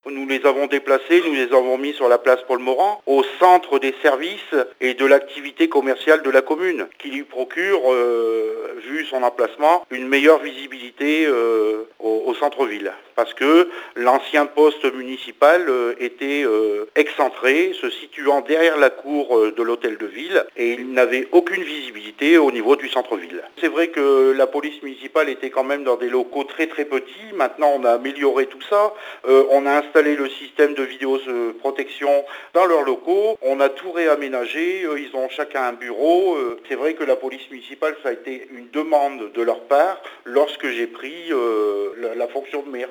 Nous les avons déplacés, nous les avons mis sur la place Paul-Morand, au centre des services et de l'activité commerciale de la commune, qui lui procure, vu son emplacement, une meilleure visibilité au centre-ville. Parce que l'ancien poste municipal était excentré, se situant derrière la cour de l'hôtel de ville, et il n'avait aucune visibilité au niveau du centre-ville. C'est vrai que la police municipale était quand même dans des locaux très très petits. Maintenant, on a amélioré tout ça. On a installé le système de vidéoprotection dans leurs locaux. On a tout réaménagé. Ils ont chacun un bureau. C'est vrai que la police municipale, ça a été une demande de leur part lorsque j'ai pris la fonction de maire.